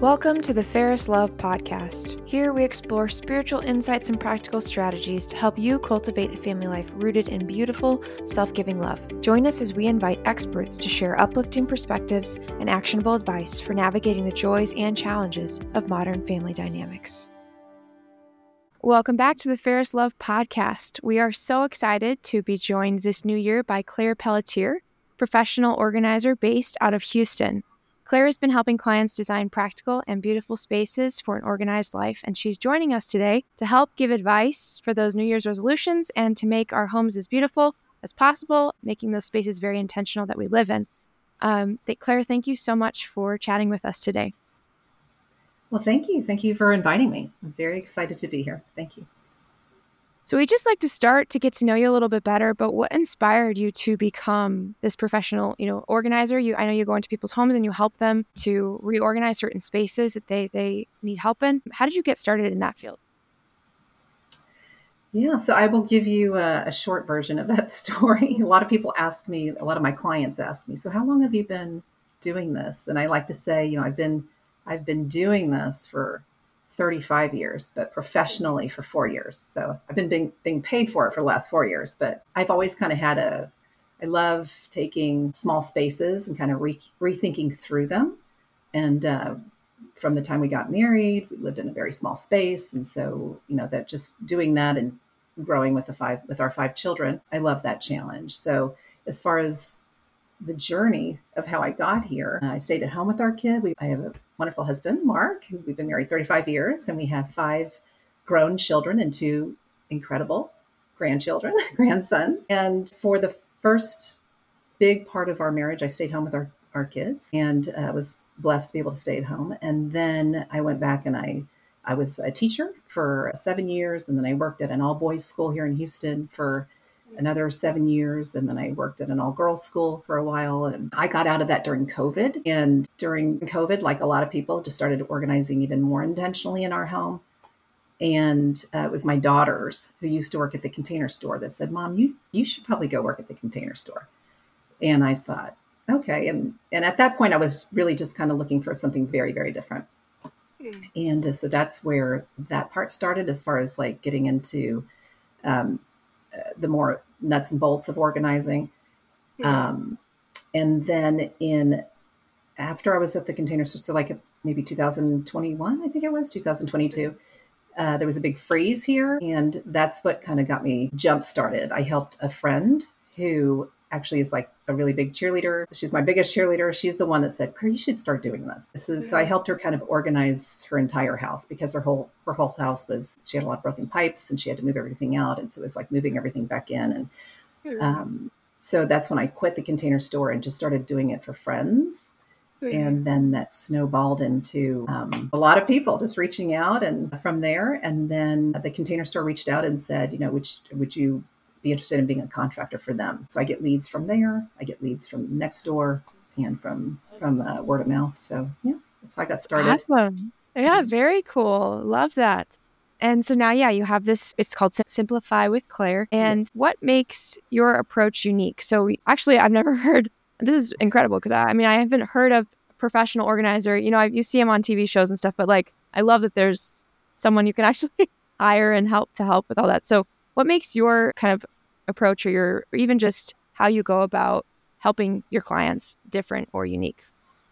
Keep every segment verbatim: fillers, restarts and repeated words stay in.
Welcome to the Ferris Love Podcast. Here we explore spiritual insights and practical strategies to help you cultivate a family life rooted in beautiful, self-giving love. Join us as we invite experts to share uplifting perspectives and actionable advice for navigating the joys and challenges of modern family dynamics. Welcome back to the Ferris Love Podcast. We are so excited to be joined this new year by Claire Pelletier, professional organizer based out of Houston. Claire has been helping clients design practical and beautiful spaces for an organized life, and she's joining us today to help give advice for those New Year's resolutions and to make our homes as beautiful as possible, making those spaces very intentional that we live in. Um, th- Claire, thank you so much for chatting with us today. Well, thank you. Thank you for inviting me. I'm very excited to be here. Thank you. So we'd just like to start to get to know you a little bit better, but what inspired you to become this professional, you know, organizer? You, I know you go into people's homes and you help them to reorganize certain spaces that they, they need help in. How did you get started in that field? Yeah, so I will give you a, a short version of that story. A lot of people ask me, a lot of my clients ask me, so how long have you been doing this? And I like to say, you know, I've been I've been doing this for thirty-five years, but professionally for four years. So I've been being, being paid for it for the last four years, but I've always kind of had a, I love taking small spaces and kind of re, rethinking through them. And uh, from the time we got married, we lived in a very small space. And so, you know, that just doing that and growing with the five, with our five children, I love that challenge. So as far as the journey of how I got here, I stayed at home with our kid. We, I have a wonderful husband, Mark, who we've been married thirty-five years, and we have five grown children and two incredible grandchildren, grandsons. And for the first big part of our marriage, I stayed home with our, our kids and uh, was blessed to be able to stay at home. And then I went back and I I was a teacher for seven years, and then I worked at an all-boys school here in Houston for another seven years. And then I worked at an all-girls school for a while. And I got out of that during COVID. And during COVID, like a lot of people, just started organizing even more intentionally in our home. And uh, it was my daughters who used to work at the Container Store that said, Mom, you, you should probably go work at the Container Store. And I thought, okay. And, and at that point, I was really just kind of looking for something very, very different. Mm. And uh, so that's where that part started as far as like getting into um, the more nuts and bolts of organizing. Yeah. Um, and then in, after I was at the Container Store, so like maybe two thousand twenty-one, I think it was two thousand twenty-two, uh, there was a big freeze here. And that's what kind of got me jump started. I helped a friend who actually is like a really big cheerleader. She's my biggest cheerleader. She's the one that said, Claire, you should start doing this. This is, so I helped her kind of organize her entire house because her whole, her whole house was, she had a lot of broken pipes and she had to move everything out. And so it was like moving everything back in. And um, so that's when I quit the Container Store and just started doing it for friends. Mm-hmm. And then that snowballed into um, a lot of people just reaching out and from there. And then the Container Store reached out and said, you know, would, would you be interested in being a contractor for them? So I get leads from there. I get leads from Nextdoor and from from uh, word of mouth. So yeah, that's how I got started. Awesome. Yeah, very cool. Love that. And so now, yeah, you have this, it's called Simplify with Claire. And yes. What makes your approach unique? So we, actually, I've never heard, this is incredible because I, I mean, I haven't heard of a professional organizer. You know, I, you see them on T V shows and stuff, but like, I love that there's someone you can actually hire and help to help with all that. So what makes your kind of approach or your, or even just how you go about helping your clients different or unique?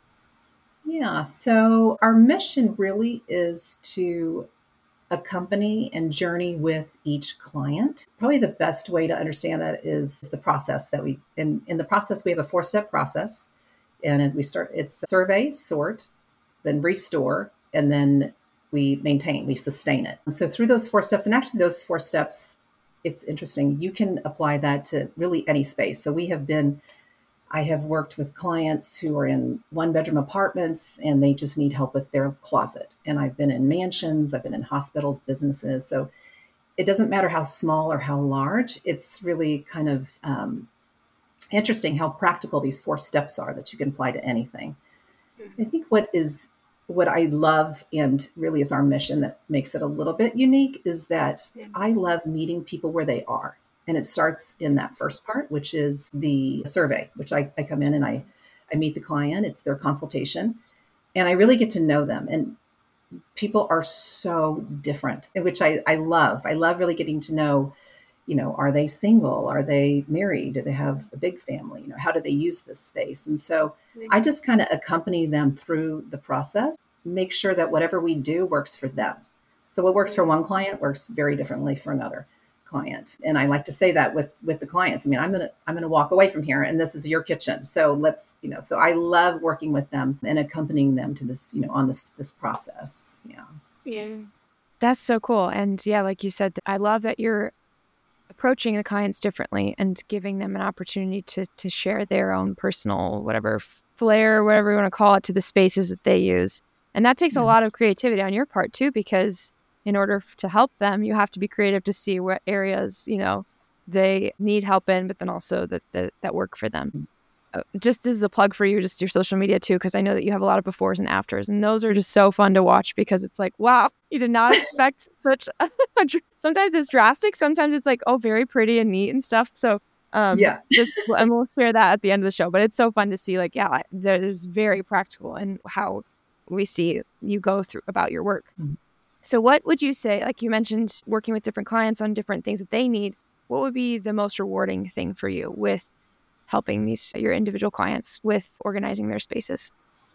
Yeah. So our mission really is to accompany and journey with each client. Probably the best way to understand that is the process that we, in, in the process, we have a four-step process. And we start, it's survey, sort, then restore, and then we maintain, we sustain it. And so through those four steps, and actually those four steps, it's interesting. You can apply that to really any space. So we have been, I have worked with clients who are in one bedroom apartments and they just need help with their closet. And I've been in mansions, I've been in hospitals, businesses. So it doesn't matter how small or how large. It's really kind of um, interesting how practical these four steps are that you can apply to anything. Mm-hmm. I think what is what I love and really is our mission that makes it a little bit unique is that yeah. I love meeting people where they are. And it starts in that first part, which is the survey, which I, I come in and I, I meet the client. It's their consultation. and I really get to know them. And people are so different, which I, I love. I love really getting to know, you know, are they single? Are they married? Do they have a big family? You know, how do they use this space? And so I just kind of accompany them through the process, make sure that whatever we do works for them. So what works for one client works very differently for another client. And I like to say that with with the clients. I mean, I'm gonna I'm gonna walk away from here and this is your kitchen. So let's, you know, so I love working with them and accompanying them to this, you know, on this this process. Yeah. Yeah. That's so cool. And yeah, like you said, I love that you're approaching the clients differently and giving them an opportunity to to share their own personal, whatever flair, whatever you want to call it, to the spaces that they use. And that takes Yeah. a lot of creativity on your part too, because in order to help them, you have to be creative to see what areas, you know, they need help in, but then also that that, that work for them. Uh, just as a plug for you, just your social media too, because I know that you have a lot of befores and afters, and those are just so fun to watch because it's like, wow, you did not expect such. A, sometimes it's drastic, sometimes it's like, oh, very pretty and neat and stuff. So, um, Yeah. just and we'll share that at the end of the show. But it's so fun to see, like, yeah, there's very practical in how we see you go through about your work. Mm-hmm. So, what would you say? Like you mentioned, working with different clients on different things that they need. What would be the most rewarding thing for you with helping these your individual clients with organizing their spaces?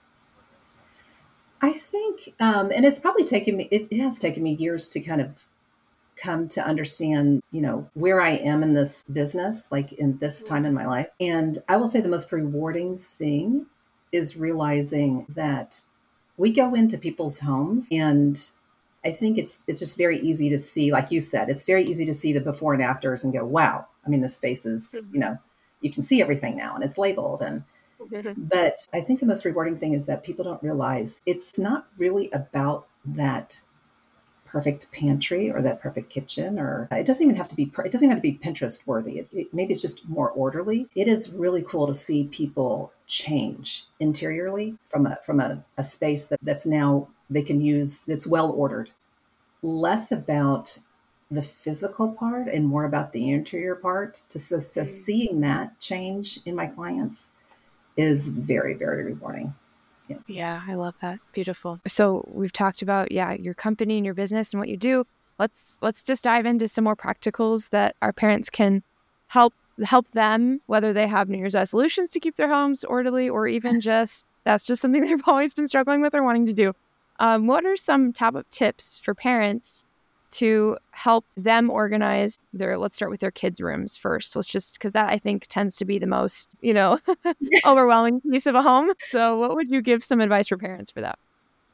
I think, um, and it's probably taken me, it, it has taken me years to kind of come to understand, you know, where I am in this business, like in this time in my life. And I will say the most rewarding thing is realizing that we go into people's homes, and I think it's it's just very easy to see, like you said, it's very easy to see the before and afters and go, wow, I mean, this space is, you know, you can see everything now and it's labeled. And but I think the most rewarding thing is that people don't realize it's not really about that perfect pantry or that perfect kitchen, or it doesn't even have to be, it doesn't even have to be Pinterest worthy. It, it, maybe it's just more orderly. It is really cool to see people change interiorly from a, from a, a space that, that's now they can use, that's well ordered, less about the physical part and more about the interior part. To, to seeing that change in my clients is very, very rewarding. Yeah. yeah, I love that. Beautiful. So we've talked about, yeah, your company and your business and what you do. Let's let's just dive into some more practicals that our parents can help help them, whether they have New Year's resolutions to keep their homes orderly, or even just that's just something they've always been struggling with or wanting to do. Um, what are some top of tips for parents to help them organize their, let's start with their kids' rooms first. Let's just, because that I think tends to be the most, you know, overwhelming piece of a home. So what would you give some advice for parents for that?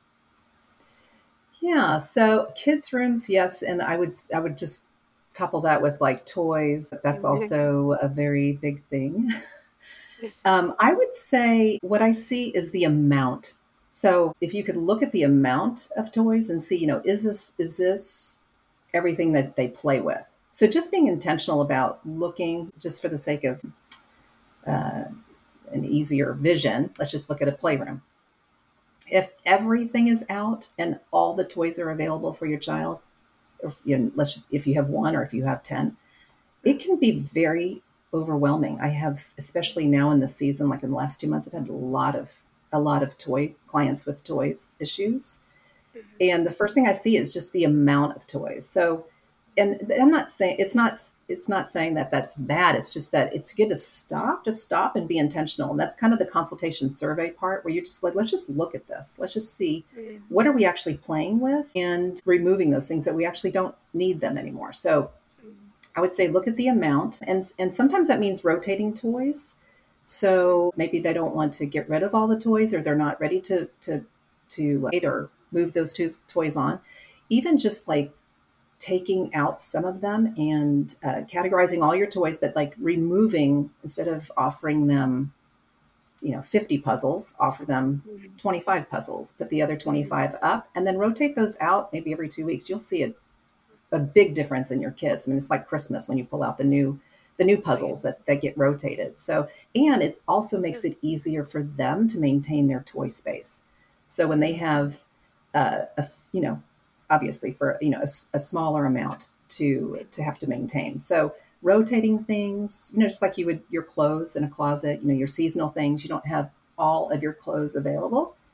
Yeah. So kids' rooms, yes. And I would, I would just couple that with like toys. That's also a very big thing. um, I would say what I see is the amount. So if you could look at the amount of toys and see, you know, is this, is this everything that they play with? So just being intentional about looking, just for the sake of uh, an easier vision, let's just look at a playroom. If everything is out and all the toys are available for your child, if you know, let's just, if you have one or if you have ten, it can be very overwhelming. I have, especially now in the season, like in the last two months, I've had a lot of a lot of toy clients with toys issues. And the first thing I see is just the amount of toys. So, and I'm not saying it's not, it's not saying that that's bad. It's just that it's good to stop, just stop and be intentional. And that's kind of the consultation survey part where you're just like, let's just look at this. Let's just see what are we actually playing with and removing those things that we actually don't need them anymore. So I would say, look at the amount. And, and sometimes that means rotating toys. So maybe they don't want to get rid of all the toys, or they're not ready to, to, to wait or move those two toys on. Even just like taking out some of them and uh, categorizing all your toys, but like removing, instead of offering them, you know, fifty puzzles, offer them twenty-five puzzles, put the other twenty-five up, and then rotate those out maybe every two weeks. You'll see a, a big difference in your kids. I mean, it's like Christmas when you pull out the new the new puzzles that, that get rotated. So, and it also makes it easier for them to maintain their toy space. So when they have, uh, a, you know, obviously for, you know, a, a smaller amount to, to have to maintain. So rotating things, you know, just like you would your clothes in a closet, you know, your seasonal things, you don't have all of your clothes available.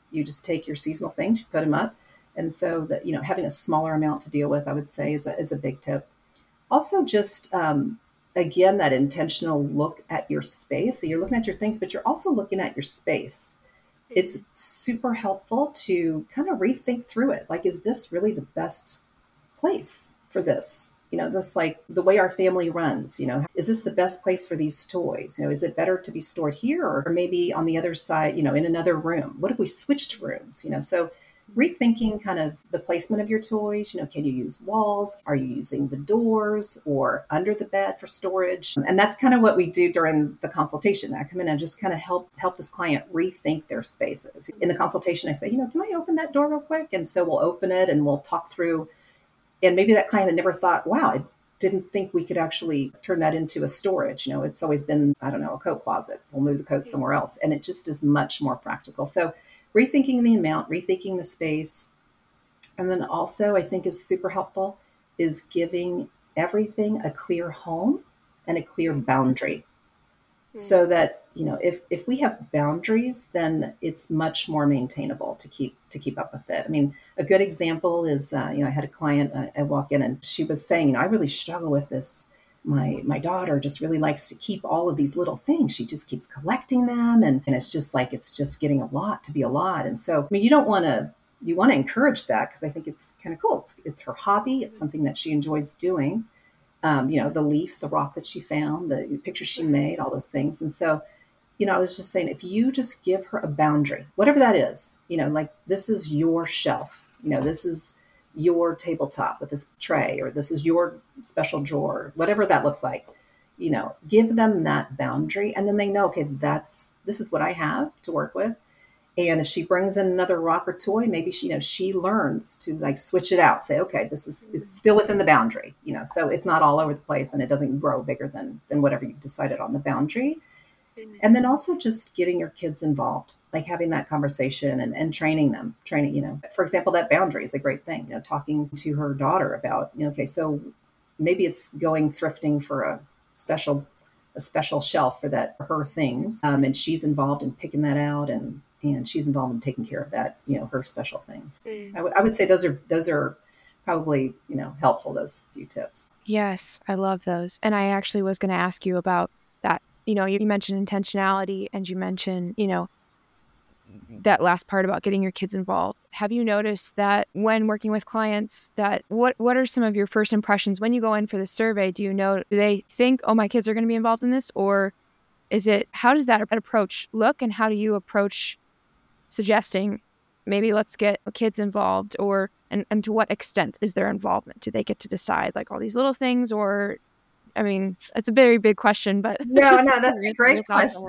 you just take your seasonal things, you put them up. And so that, you know, having a smaller amount to deal with, I would say is a, is a big tip. Also just, um, again, that intentional look at your space. So you're looking at your things, but you're also looking at your space. It's super helpful to kind of rethink through it. Like, is this really the best place for this? You know, this like the way our family runs, you know, is this the best place for these toys? You know, is it better to be stored here or maybe on the other side, you know, in another room? What if we switched rooms? You know, so rethinking kind of the placement of your toys. You know, can you use walls? Are you using the doors or under the bed for storage? And that's kind of what we do during the consultation. I come in and just kind of help help this client rethink their spaces. In the consultation, I say, you know, can I open that door real quick? And so we'll open it and we'll talk through. And maybe that client had never thought, wow, I didn't think we could actually turn that into a storage. You know, it's always been, I don't know, a coat closet. We'll move the coat somewhere else. And it just is much more practical. So rethinking the amount, rethinking the space. And then also I think is super helpful is giving everything a clear home and a clear boundary. Mm. So that, you know, if, if we have boundaries, then it's much more maintainable to keep, to keep up with it. I mean, a good example is, uh, you know, I had a client, uh, I walk in and she was saying, you know, I really struggle with this. My my daughter just really likes to keep all of these little things. She just keeps collecting them. And, and it's just like, it's just getting a lot to be a lot. And so, I mean, you don't want to, you want to encourage that because I think it's kind of cool. It's, it's her hobby. It's something that she enjoys doing. Um, you know, the leaf, the rock that she found, the pictures she made, all those things. And so, you know, I was just saying, if you just give her a boundary, whatever that is, you know, like this is your shelf, you know, this is your tabletop with this tray, or this is your special drawer, whatever that looks like, you know, give them that boundary. And then they know, okay, that's, this is what I have to work with. And if she brings in another rock or toy, maybe she, you know, she learns to like switch it out, say, okay, this is, it's still within the boundary, you know, so it's not all over the place and it doesn't grow bigger than, than whatever you've decided on the boundary. And then also just getting your kids involved, like having that conversation and, and training them, training, you know, for example, that boundary is a great thing, you know, talking to her daughter about, you know, okay, so maybe it's going thrifting for a special, a special shelf for that, for her things. Um, and she's involved in picking that out and, and she's involved in taking care of that, you know, her special things. Mm. I, w- I would say those are, those are probably, you know, helpful, those few tips. Yes, I love those. And I actually was going to ask you about that. You know, you mentioned intentionality and you mentioned, you know, that last part about getting your kids involved. Have you noticed that when working with clients that what, what are some of your first impressions when you go in for the survey? Do you know, do they think, oh, my kids are going to be involved in this? Or is it, how does that approach look and how do you approach suggesting maybe let's get kids involved or, and, and to what extent is their involvement? Do they get to decide like all these little things or, I mean, it's a very big question, but no, no, that's a great question.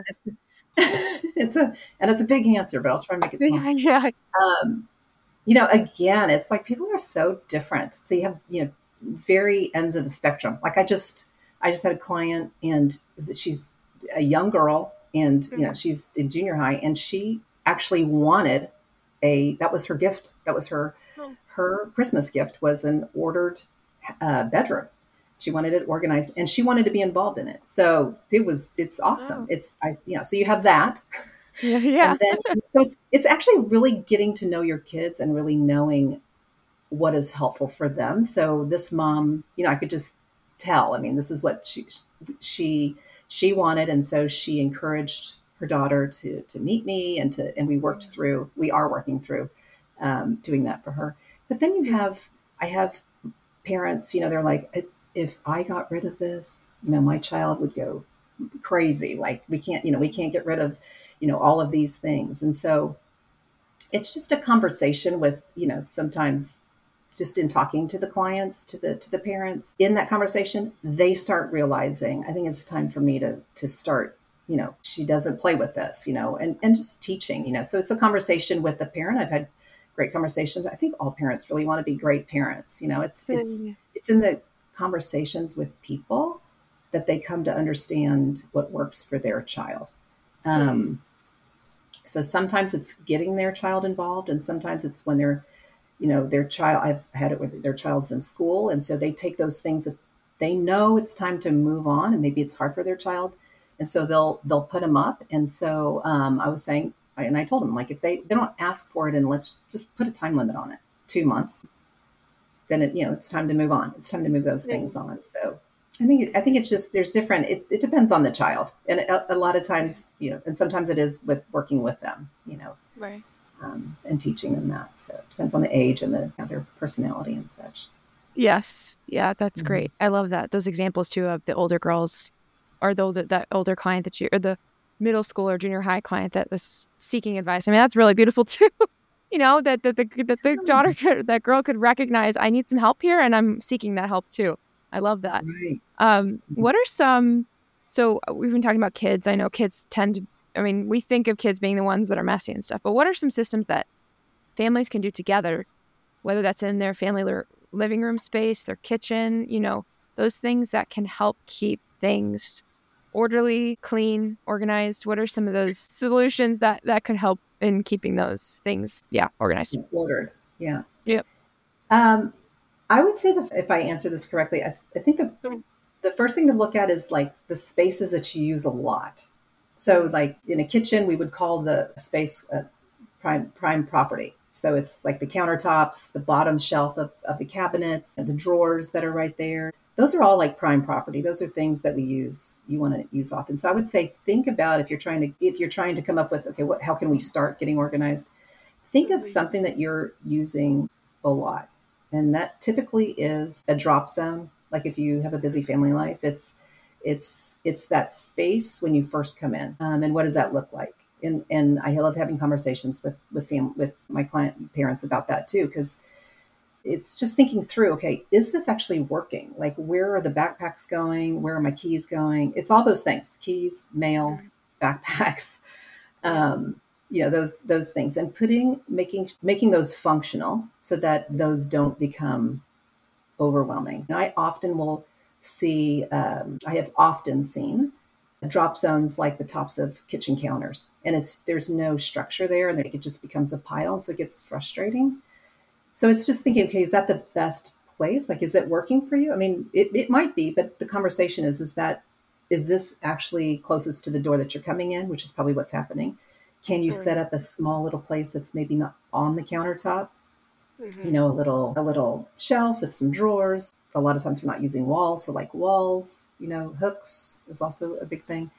It's a, and it's a big answer, but I'll try to make it small. Yeah. Um, you know, again, it's like people are so different. So you have, you know, very ends of the spectrum. Like I just, I just had a client and she's a young girl and, you know, she's in junior high and she actually wanted a, that was her gift. That was her, her Christmas gift was an ordered uh, bedroom. She wanted it organized and she wanted to be involved in it. So it was, it's awesome. Oh. It's, I, you know, so you have that. Yeah. yeah. And then, so it's, it's actually really getting to know your kids and really knowing what is helpful for them. So this mom, you know, I could just tell, I mean, this is what she, she, she wanted. And so she encouraged her daughter to, to meet me and to, and we worked through, we are working through um, doing that for her. But then you have, I have parents, you know, they're like, if I got rid of this, you know, my child would go crazy. Like we can't, you know, we can't get rid of, you know, all of these things. And so it's just a conversation with, you know, sometimes just in talking to the clients, to the, to the parents in that conversation, they start realizing, I think it's time for me to, to start, you know, she doesn't play with this, you know, and, and just teaching, you know, so it's a conversation with the parent. I've had great conversations. I think all parents really want to be great parents. You know, it's, it's, it's in the conversations with people that they come to understand what works for their child. Um, so sometimes it's getting their child involved and sometimes it's when they're, you know, their child, I've had it with their child's in school. And so they take those things that they know it's time to move on and maybe it's hard for their child. And so they'll, they'll put them up. And so um, I was saying, And I told them, like, if they, they don't ask for it, and let's just put a time limit on it, two months, then it, you know, it's time to move on. It's time to move those Yeah. things on. So I think, I think it's just, there's different, it, it depends on the child. And a, a lot of times, you know, and sometimes it is with working with them, you know, Right. um, and teaching them that. So it depends on the age and the, you know, their personality and such. Yes. Yeah, that's Mhm. great. I love that. Those examples too of the older girls or the older, that older client that you, or the middle school or junior high client that was seeking advice. I mean, that's really beautiful too. You know, that, that the that the daughter could, that girl could recognize, I need some help here and I'm seeking that help too. I love that. Right. Um, what are some, so we've been talking about kids. I know kids tend to, I mean, we think of kids being the ones that are messy and stuff, but what are some systems that families can do together, whether that's in their family li- living room space, their kitchen, you know, those things that can help keep things orderly, clean, organized? What are some of those solutions that, that could help in keeping those things, yeah, organized? Ordered. Yeah. Yep. Um, I would say that if I answer this correctly, I, I think the, Mm. the first thing to look at is like the spaces that you use a lot. So like in a kitchen, we would call the space uh, prime prime property. So it's like the countertops, the bottom shelf of, of the cabinets, and the drawers that are right there. Those are all like prime property. Those are things that we use, you want to use often. So I would say think about if you're trying to if you're trying to come up with, okay, what how can we start getting organized? Think of something that you're using a lot. And that typically is a drop zone. Like if you have a busy family life, it's it's it's that space when you first come in. Um, and what does that look like? And and I love having conversations with with fam- with my client parents about that too, because it's just thinking through, okay, is this actually working? Like, where are the backpacks going? Where are my keys going? It's all those things: keys, mail, backpacks. Um, you know, those those things, and putting making making those functional so that those don't become overwhelming. And I often will see, um, I have often seen drop zones like the tops of kitchen counters, and it's there's no structure there, and it just becomes a pile, and so it gets frustrating. So it's just thinking, okay, is that the best place? Like, is it working for you? I mean, it, it might be, but the conversation is, is that, is this actually closest to the door that you're coming in, which is probably what's happening? Can you set up a small little place that's maybe not on the countertop? You know, a little, a little shelf with some drawers. A lot of times we're not using walls. So like walls, you know, hooks is also a big thing.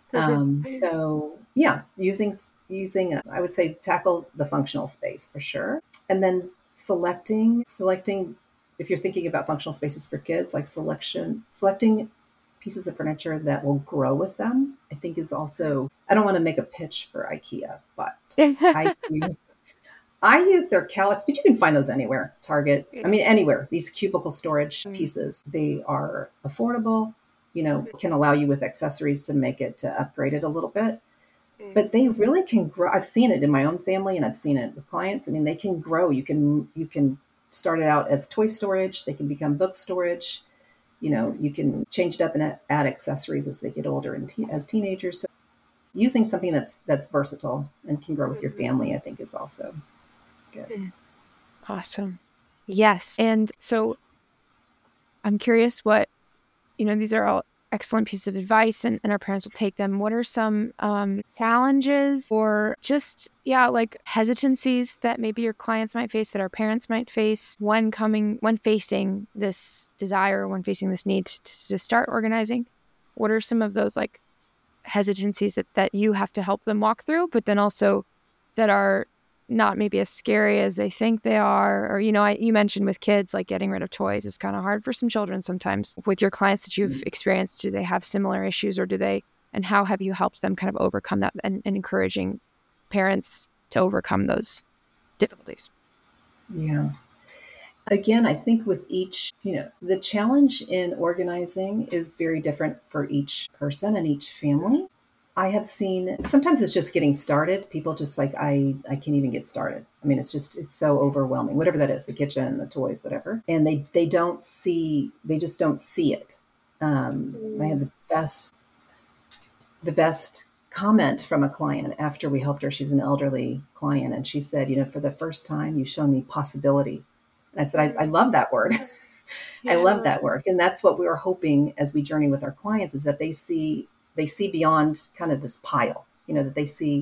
Um, so yeah, using, using, uh, I would say tackle the functional space for sure. And then selecting, selecting, if you're thinking about functional spaces for kids, like selection, selecting pieces of furniture that will grow with them, I think is also, I don't want to make a pitch for IKEA, but I use, I use their Kallax, but you can find those anywhere. Target, I mean, anywhere. These cubicle storage pieces, they are affordable, you know, can allow you with accessories to make it, to upgrade it a little bit. But they really can grow. I've seen it in my own family and I've seen it with clients. I mean, they can grow. You can, you can start it out as toy storage. They can become book storage. You know, you can change it up and add, add accessories as they get older and te- as teenagers. So using something that's, that's versatile and can grow with your family, I think is also good. Awesome. Yes. And so I'm curious what, you know, these are all excellent pieces of advice and, and our parents will take them. What are some um, challenges or just, yeah, like hesitancies that maybe your clients might face, that our parents might face when coming, when facing this desire, when facing this need to, to start organizing? What are some of those like hesitancies that, that you have to help them walk through, but then also that are not maybe as scary as they think they are? Or, you know, I, you mentioned with kids, like getting rid of toys is kind of hard for some children sometimes. With your clients that you've experienced, do they have similar issues or do they, and how have you helped them kind of overcome that and, and encouraging parents to overcome those difficulties? Yeah. Again, I think with each, you know, the challenge in organizing is very different for each person and each family. I have seen sometimes it's just getting started. People just like, I, I can't even get started. I mean, it's just, it's so overwhelming, whatever that is, the kitchen, the toys, whatever. And they, they don't see, they just don't see it. Um, I had the best, the best comment from a client after we helped her. She was an elderly client. And she said, you know, for the first time, you've shown me possibility. And I said, I, I love that word. I love that word. And that's what we are hoping as we journey with our clients is that they see, they see beyond kind of this pile, you know, that they see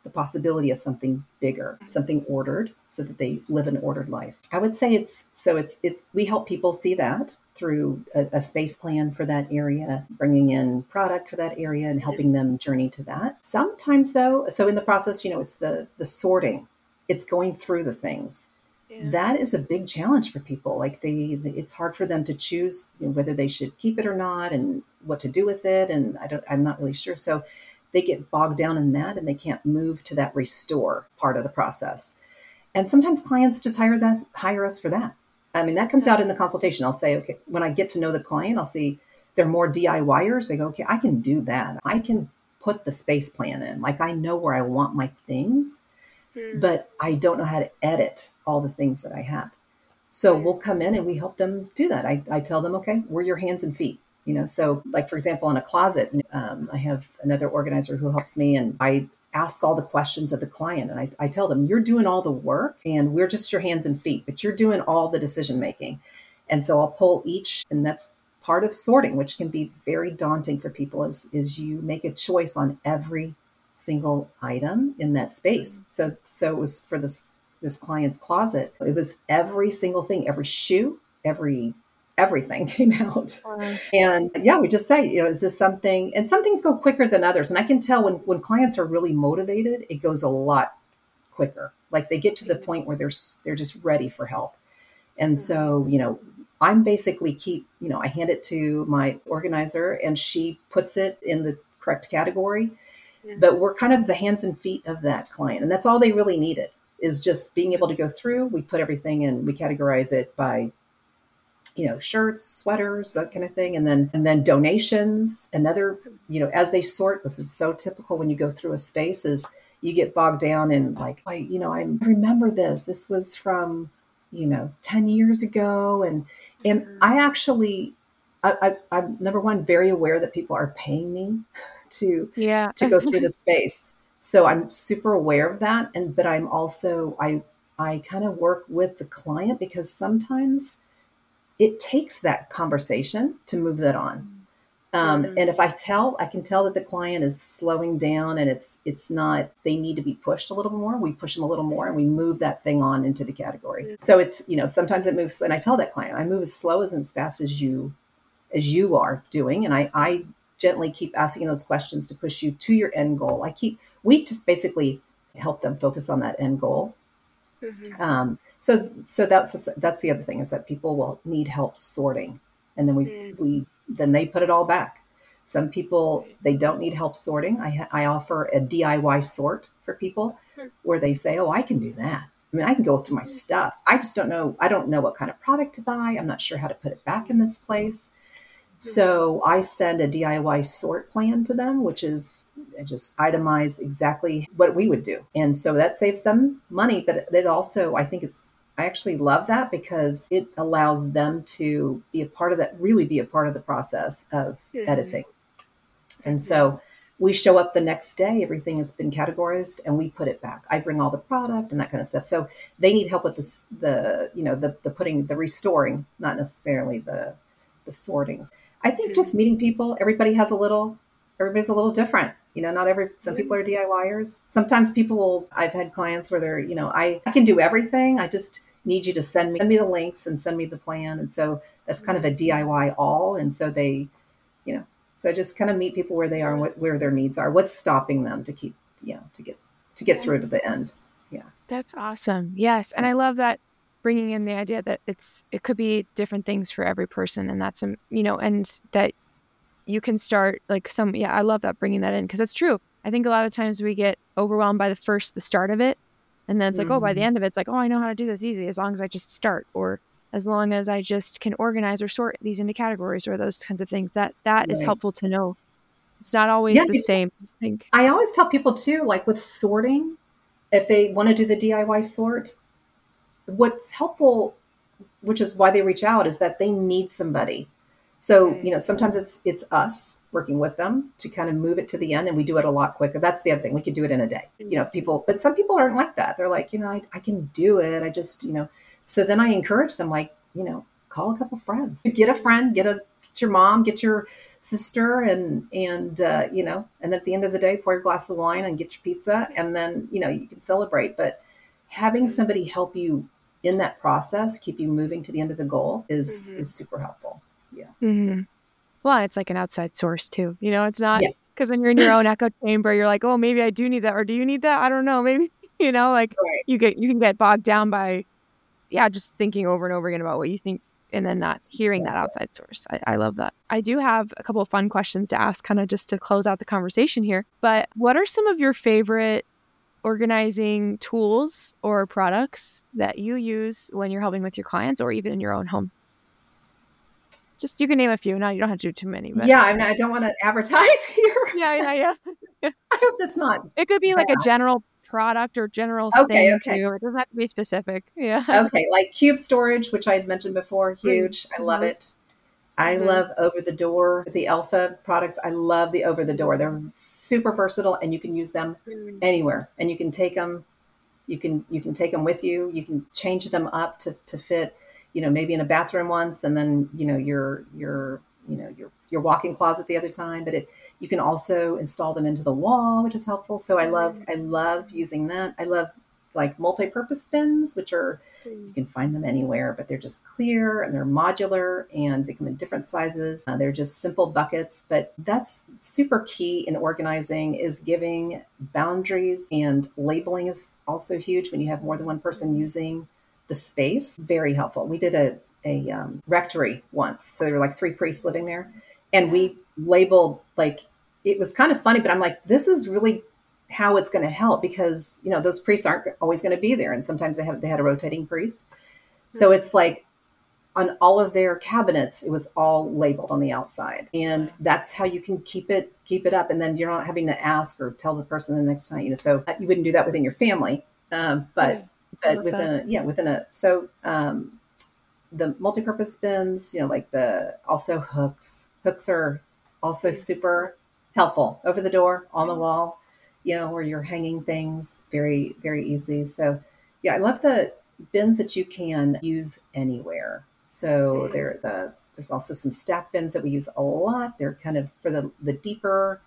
the possibility of something bigger, something ordered, so that they live an ordered life. I would say it's, so it's, it's, we help people see that through a, a space plan for that area, bringing in product for that area and helping them journey to that. Sometimes though, so in the process, you know, it's the, the sorting, it's going through the things. Yeah. That is a big challenge for people. Like they, they it's hard for them to choose, you know, whether they should keep it or not and what to do with it. And I don't, I'm not really sure. So they get bogged down in that and they can't move to that restore part of the process. And sometimes clients just hire that, hire us for that. I mean, that comes out in the consultation. I'll say, okay, when I get to know the client, I'll see they're more DIYers. They go, okay, I can do that. I can put the space plan in. Like I know where I want my things, hmm. but I don't know how to edit all the things that I have. So we'll come in and we help them do that. I, I tell them, okay, we're your hands and feet. You know, so like, for example, in a closet, um, I have another organizer who helps me and I ask all the questions of the client. And I, I tell them, you're doing all the work and we're just your hands and feet, but you're doing all the decision making. And so I'll pull each, and that's part of sorting, which can be very daunting for people, is, is you make a choice on every single item in that space. So, so it was for this, this client's closet. It was every single thing, every shoe, every everything came out. Uh, and yeah, we just say, you know, is this something, and some things go quicker than others. And I can tell when, when clients are really motivated, it goes a lot quicker. Like they get to the point where they're, they're just ready for help. And so, you know, I'm basically keep, you know, I hand it to my organizer and she puts it in the correct category, yeah. but we're kind of the hands and feet of that client. And that's all they really needed, is just being able to go through. We put everything in, we categorize it by, you know, shirts, sweaters, that kind of thing. And then, and then donations, another, you know, as they sort, this is so typical when you go through a space, is you get bogged down in like, I, you know, I remember this, this was from, you know, ten years ago. And, and I actually, I, I, I'm number one, very aware that people are paying me to, yeah. to go through the space. So I'm super aware of that. And, but I'm also, I, I kind of work with the client because sometimes it takes that conversation to move that on. Um, mm-hmm. And if I tell, I can tell that the client is slowing down and it's, it's not, they need to be pushed a little more. We push them a little more and we move that thing on into the category. Mm-hmm. So it's, you know, sometimes it moves, and I tell that client, I move as slow as and as fast as you, as you are doing. And I, I gently keep asking those questions to push you to your end goal. I keep, we just basically help them focus on that end goal. Mm-hmm. Um, So, so that's, that's the other thing, is that people will need help sorting, and then we, mm. we, then they put it all back. Some people, they don't need help sorting. I, ha- I offer a D I Y sort for people where they say, oh, I can do that. I mean, I can go through my stuff. I just don't know. I don't know what kind of product to buy. I'm not sure how to put it back in this place. So I send a D I Y sort plan to them, which is just itemize exactly what we would do. And so that saves them money, but it also, I think it's, I actually love that because it allows them to be a part of that, really be a part of the process of mm-hmm. editing. And so we show up the next day, everything has been categorized and we put it back. I bring all the product and that kind of stuff. So they need help with this, the, you know, the, the putting, the restoring, not necessarily the, the sorting. I think just meeting people, everybody has a little, everybody's a little different. You know, not every, some people are DIYers. Sometimes people will, I've had clients where they're, you know, I, I can do everything. I just need you to send me, send me the links and send me the plan. And so that's kind of a D I Y all. And so they, you know, so I just kind of meet people where they are and what, where their needs are, what's stopping them to keep, you know, to get, to get through to the end. Yeah. That's awesome. Yes. And I love that, bringing in the idea that it's, it could be different things for every person. And that's, um, you know, and that you can start like some, yeah, I love that, bringing that in, because that's true. I think a lot of times we get overwhelmed by the first, the start of it. And then it's mm-hmm. like, oh, by the end of it, it's like, oh, I know how to do this easy as long as I just start, or as long as I just can organize or sort these into categories or those kinds of things. That, that right. is helpful to know. It's not always yeah, the same. I think. I always tell people too, like with sorting, if they want to do the D I Y sort, what's helpful, which is why they reach out, is that they need somebody. So, you know, sometimes it's, it's us working with them to kind of move it to the end, and we do it a lot quicker. That's the other thing. We could do it in a day, you know, people, but some people aren't like that. They're like, you know, I, I can do it. I just, you know, so then I encourage them, like, you know, call a couple friends, get a friend, get a, get your mom, get your sister, and and uh, you know, and then at the end of the day, pour your glass of wine and get your pizza, and then you know you can celebrate. But having somebody help you in that process, keep you moving to the end of the goal, is Mhm. is super helpful. Yeah. Mm-hmm. Well, and it's like an outside source too. You know, it's not Yeah. because when you're in your own echo chamber, you're like, oh, maybe I do need that, or do you need that? I don't know. Maybe you know, like Right. you get you can get bogged down by yeah, just thinking over and over again about what you think and then not hearing that Exactly. outside source. I, I love that. I do have a couple of fun questions to ask, kind of just to close out the conversation here. But what are some of your favorite organizing tools or products that you use when you're helping with your clients or even in your own home? Just you can name a few. Now you don't have to do too many, but Yeah, I mean, I don't want to advertise here. yeah, yeah, yeah. I hope that's not It could be bad. like a general product or general Okay, thing okay. too. It doesn't have to be specific. Yeah. Okay, like cube storage, which I had mentioned before, huge. I love Mhm. it. I Mhm. love over the door, the Alpha products. I love the over the door. They're super versatile and you can use them Mhm. anywhere. And you can take them, you can you can take them with you. You can change them up to, to fit, you know, maybe in a bathroom once and then, you know, your your you know, your your walk-in closet the other time, but it you can also install them into the wall, which is helpful. So I love I love using that. I love like multi-purpose bins, which are you can find them anywhere, but they're just clear and they're modular and they come in different sizes. Uh, they're just simple buckets, but that's super key in organizing is giving boundaries, and labeling is also huge when you have more than one person using the space. Very helpful. We did a, a um, rectory once. So there were like three priests living there and we labeled like, it was kind of funny, but I'm like, this is really how it's going to help because you know those priests aren't always going to be there and sometimes they have they had a rotating priest, so it's like on all of their cabinets it was all labeled on the outside, and that's how you can keep it keep it up, and then you're not having to ask or tell the person the next time, you know so you wouldn't do that within your family, um, but I but love within that. a yeah within a so um, the multi-purpose bins, you know like the also hooks hooks are also super helpful over the door, on the wall, you know, where you're hanging things very, very easy. So yeah, I love the bins that you can use anywhere. So there the there's also some stack bins that we use a lot. They're kind of for the the deeper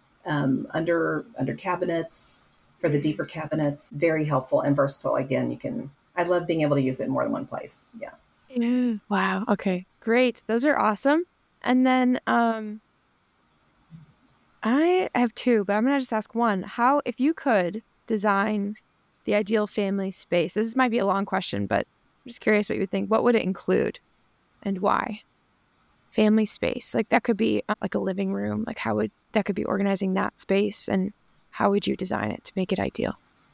um, under under cabinets, for the deeper cabinets. Very helpful and versatile. Again, you can. I love being able to use it in more than one place. Yeah. Yeah. Wow. Okay. Great. Those are awesome. And then um I have two, but I'm gonna just ask one. How, if you could design the ideal family space, this might be a long question, but I'm just curious what you would think. What would it include and why? Family space. Like that could be uh, like a living room. Like how would that could be organizing that space and how would you design it to make it ideal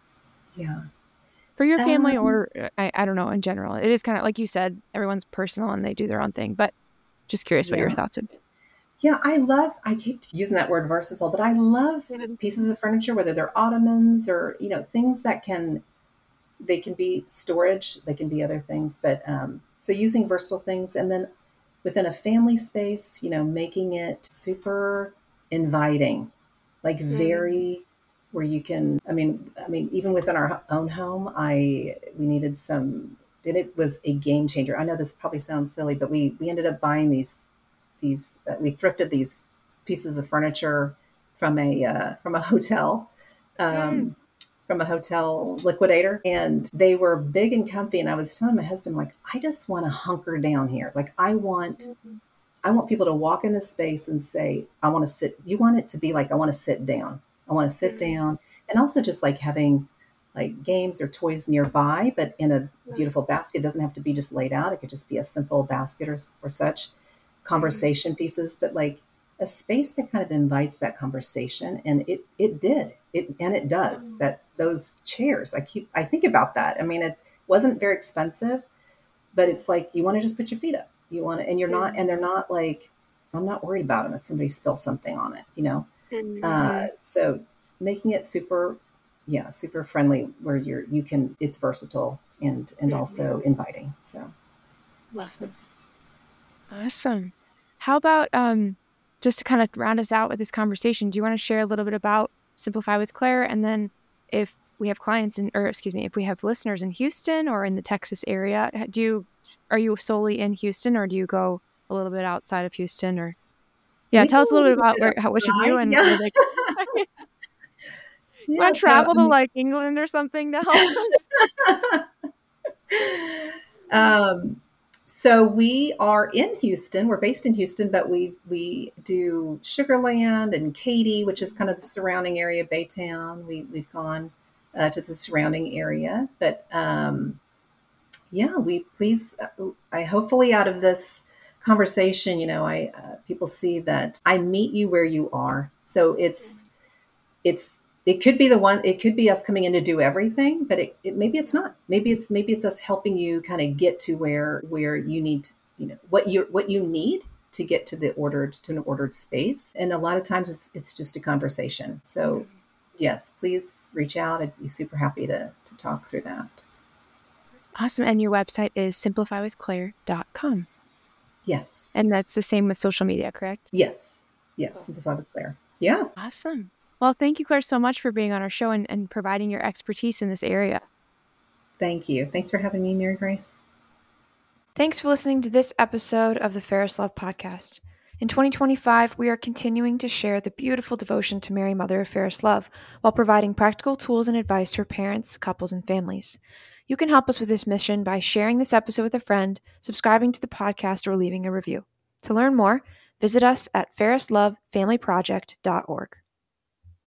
Yeah. for your family Um, or uh, I, I don't know, in general. It is kind of like you said, everyone's personal and they do their own thing, but just curious what your yeah. thoughts would be. Yeah, I love, I keep using that word versatile, but I love Mhm. pieces of furniture, whether they're ottomans or, you know, things that can, they can be storage, they can be other things. But um, so using versatile things and then within a family space, you know, making it super inviting, like very where you can, I mean, I mean, even within our own home, I, we needed some, and it was a game changer. I know this probably sounds silly, but we, we ended up buying these these uh, we thrifted these pieces of furniture from a uh, from a hotel, Mm. um, from a hotel liquidator, and they were big and comfy, and I was telling my husband, like, I just want to hunker down here, like i want I want people to walk in this space and say, I want to sit, you want it to be like, I want to sit down, I want to sit down, and also just like having like games or toys nearby, but in a beautiful basket. It doesn't have to be just laid out, it could just be a simple basket or, or such, conversation pieces, but like a space that kind of invites that conversation. And it it did it, and it does that. Those chairs, I keep I think about that. I mean, it wasn't very expensive, but it's like you want to just put your feet up. You want to, and you're not, and they're not like, I'm not worried about them if somebody spills something on it, you know. Uh, Mhm. so making it super, yeah, super friendly where you're you can it's versatile and and also inviting. So Awesome. it's Awesome. How about um just to kind of round us out with this conversation, do you want to share a little bit about Simplify with Claire? And then if we have clients in, or excuse me, if we have listeners in Houston or in the Texas area, ha- do you, are you solely in Houston or do you go a little bit outside of Houston or? Yeah, We tell go us a a little bit little about bit where, how, what you outside. do and Yeah. where they Yeah. want to So, I travel to mean, like England or something to help. um, so we are in Houston. We're based in Houston, but we we do Sugar Land and Katy, which is kind of the surrounding area, Baytown. We we've gone uh, to the surrounding area, but um, yeah, we please. uh, I hopefully out of this conversation, you know, I uh, people see that I meet you where you are. So it's it's it could be the one it could be us coming in to do everything, but it, it maybe it's not. Maybe it's maybe it's us helping you kind of get to where where you need to, you know, what you what you need to get to the ordered to an ordered space. And a lot of times it's it's just a conversation. So yes, please reach out. I'd be super happy to to talk through that. Awesome. And your website is simplify with claire dot com. And that's the Yes. same with social media, correct? Yes. Yes. The Father Claire. Yeah. Awesome. Well, thank you, Claire, so much for being on our show and, and providing your expertise in this area. Thank you. Thanks for having me, Mary Grace. Thanks for listening to this episode of the Ferris Love Podcast. In twenty twenty-five, we are continuing to share the beautiful devotion to Mary, Mother of Ferris Love, while providing practical tools and advice for parents, couples, and families. You can help us with this mission by sharing this episode with a friend, subscribing to the podcast, or leaving a review. To learn more, visit us at ferris love family project dot org.